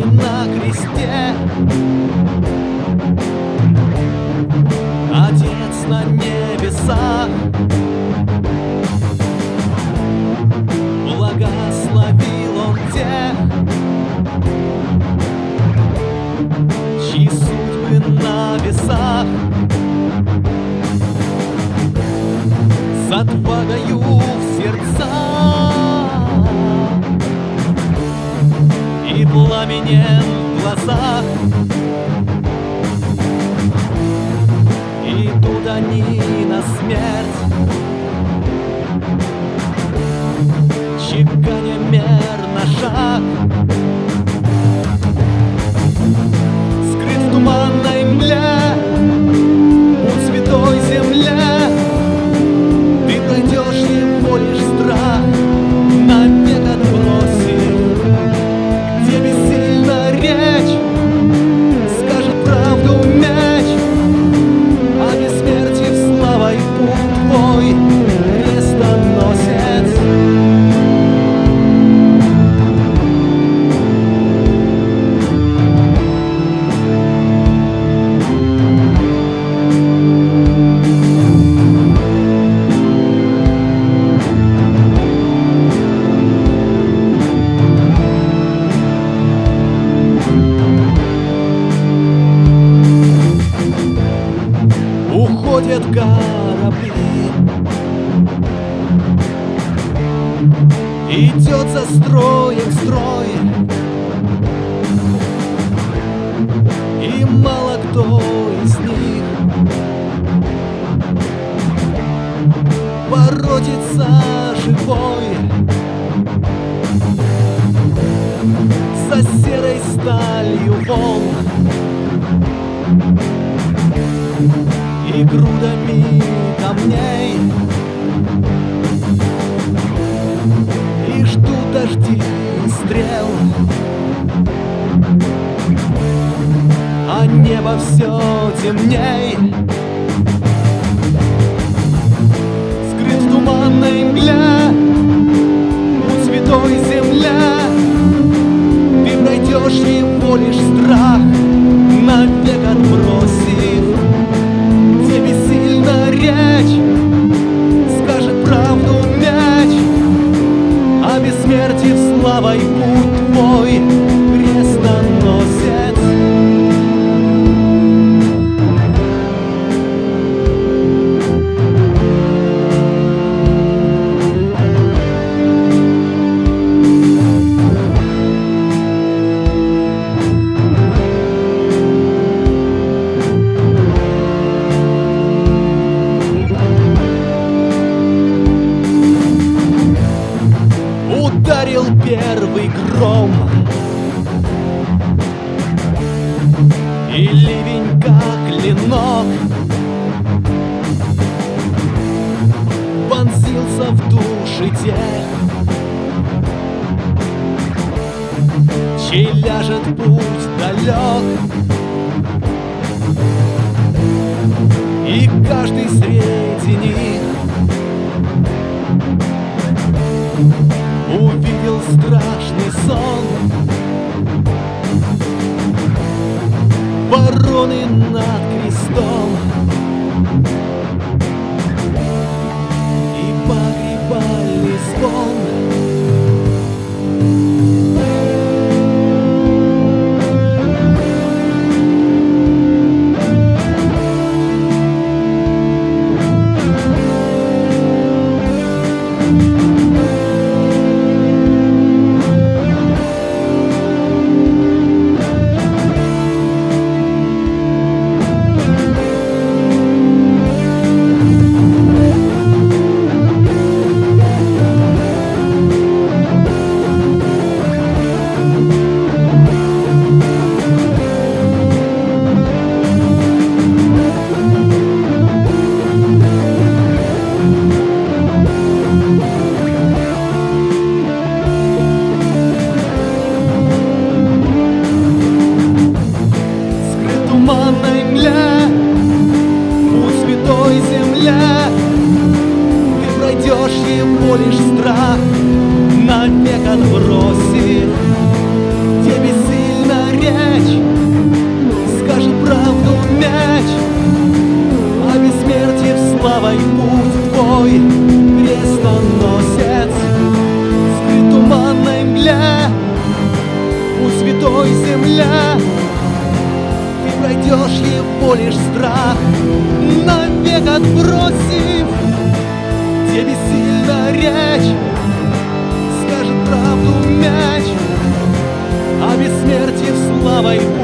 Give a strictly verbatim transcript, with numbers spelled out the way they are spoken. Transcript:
на кресте. Отец на небесах благословил Он тех, чьи судьбы на весах с отвагою в сердцах и пламенем в глазах идут они на смерть, чеканя мерно шаг. Скрыт в туманной мгле, у святой земле, ты пройдешь его лишь страх, навек отбросив, где бессильна речь, скажет правду меч, а бессмертив славой путь твой крестоносец. Уходят корабли, идет за строем строй, и мало кто из них воротится живой. За серой сталью волн и грудами камней, и ждут дожди стрел, а небо все темней. Скрыт в туманной мгле, у святой земле, ты пройдешь его лишь страх, навек отбросив, где бессильна речь, скажет правду меч, а бессмертив славой путь твой крестоносец. Ударил первый гром, и ливень, как клинок, вонзился в души тех, чей ляжет путь далек, и каждый среди них увидел страшный сон. Вороны над крестом и погребальный звон. лишь страх навек отбросит, где бессильна найдешь его лишь страх, навек отбросив те бессильно речь. Скажет правду мяч, а бессмертие славой